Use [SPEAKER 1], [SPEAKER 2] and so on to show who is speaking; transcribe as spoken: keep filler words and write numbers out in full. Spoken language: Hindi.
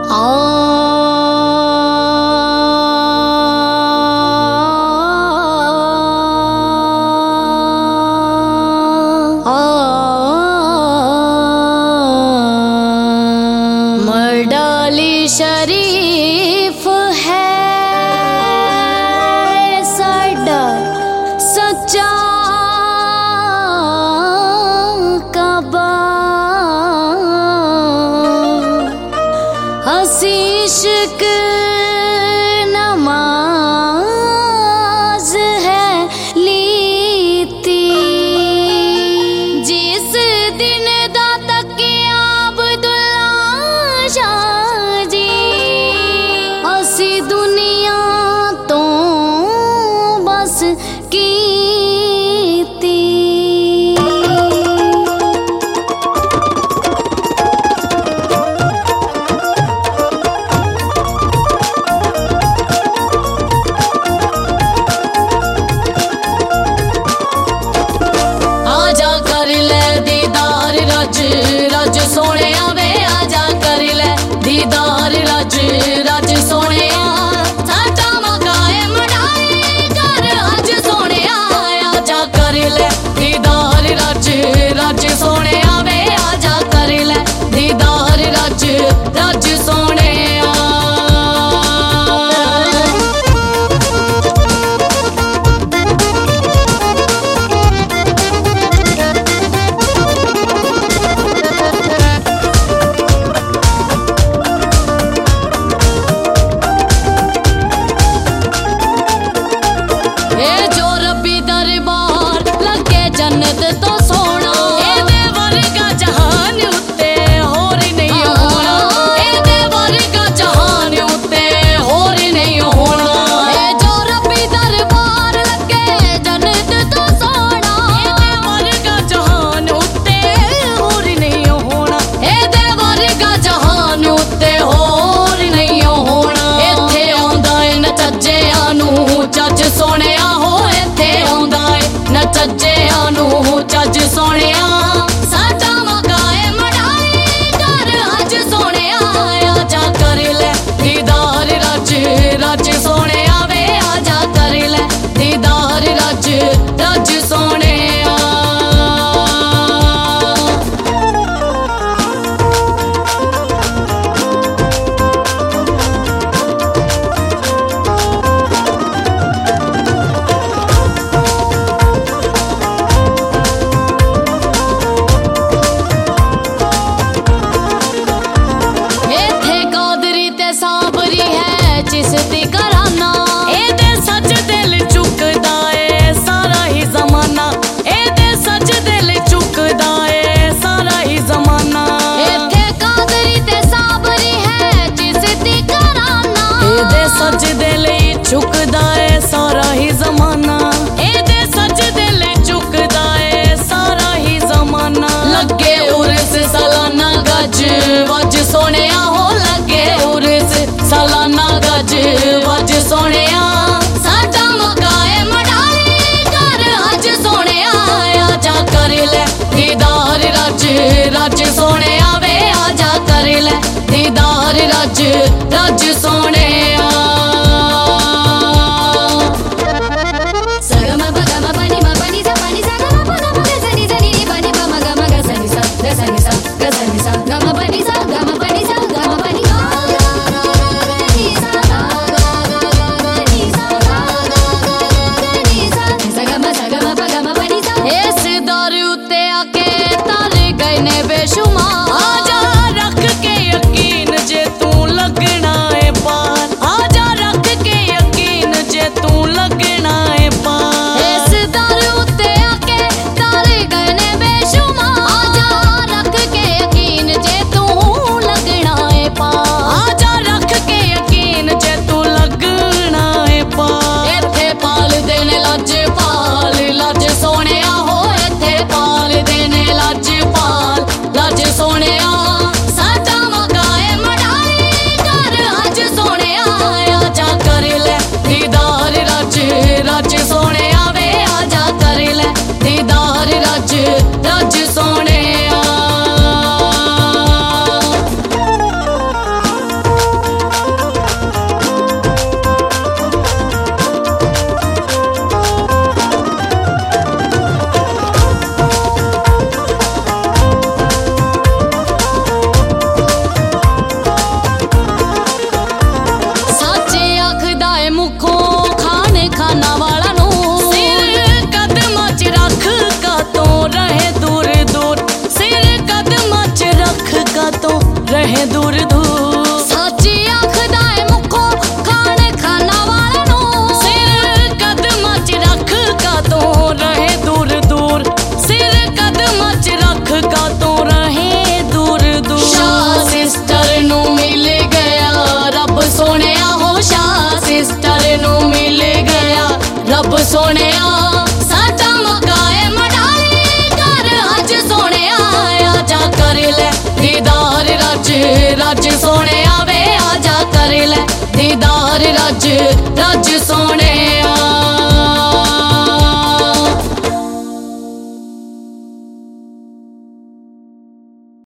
[SPEAKER 1] मर्डाली शरीफ है साडा सच्चा काबा, इश्क नमाज है लीती, जिस दिन दा तकिया अब्दुल्ला शाह जी, असी दुनिया तो बस कीती। रज सोने वे आजा कर ले दीदार, रज रज सोने साडा मकाए मढ़ाई कर, रज सोने आजा कर ले दीदार, रज रज सोने वे आजा कर ले दीदार, रज रज सोने। जन्नत तो सोना एदे वर्गा जहान उत्ते होर नहीं होना, एदे वर्गा जहान उत्ते होर नहीं होना। ए जो रब्बी दरबार लगे जन्नत तो सोना एदे वर्गा जहान उत्ते होर नहीं होना, एदे वर्गा जहान उत्ते होर नहीं होना। इत्थे आंदा है नचज्जियां नू जज सोहणिया हो, इत्थे आंदा है नचज्जियां नू जज सोहणिया, साडा मकाए मढ़ाई कर, रज सोहणिया आजा कर ले दीदार, रज रज सोहणिया वे आजा कर ले दीदार, रज रज सोहणिया। चिश्ती घराना एदे सच दिल चुकदा ए सारा ही जमाना, एदे सच दिल चुकदा ए सारा ही जमाना। इत्थे कादरी ते साबरी है चिश्ती घराना, एदे सच दिल चुकदा ए सारा ही जमाना, एदे सच दिल चुकदा ए सारा ही जमाना। लगे उर्स सालाना गज वज सोहणिया हो, लगे उर्स सालाना गज वज सोहणिया, साडा मकाए मढ़ाई कर, अज सोहणिया आजा कर ले दीदार, रज रज सोहणिया वे आजा कर ले दीदार, रज रज सोहणिया। सगम पगम पनि म पनि सा पनि सा गम पगम ग सनि सनि नि पनि पम गम ग सनि सा ग सनि सा ग सनि सा गम पनि सा गम पनि सा गम पनि ग नि सा नि सा नि सा सगम सगम पगम पनि सा। इस दर उत्ते आके तर गए ने बेशुमार, आजा रख के यकीन जे तू लगना है पार, आजा रख के यकीन जे तू लगना है पार। इस दर उत्ते आके तर गए ने बेशुमार, आजा रख के यकीन जे तू लगना है पार, आजा रख के यकीन जे तू लगना है पार। इत्थे पाल देने लज पाल लज सोहणिया हो, इत्थे पाल देने लज पाल लज सोहणिया, साडा मकाए मढ़ाई कर, अज सोहणिया आजा कर ले दीदार, रज रज सोहणिया वे आजा कर ले दीदार, रज रज सोहणिया। साची आखदा है मुखो खाने खाना वाला नू,
[SPEAKER 2] सिर कदमां च रख कातों रहे दूर दूर, सिर कदमां च रख कातों रहे दूर दूर।
[SPEAKER 1] शाह सिस्टर नू मिल गया रब सोहणिया हो, शाह सिस्टर नू मिल गया रब सोहणिया, साडा मकाए मडाली कर अज सोहणिया, आजा कर ले दीदार रज रज सोहणिया वे, आजा कर ले दीदार रज रज सोहणिया।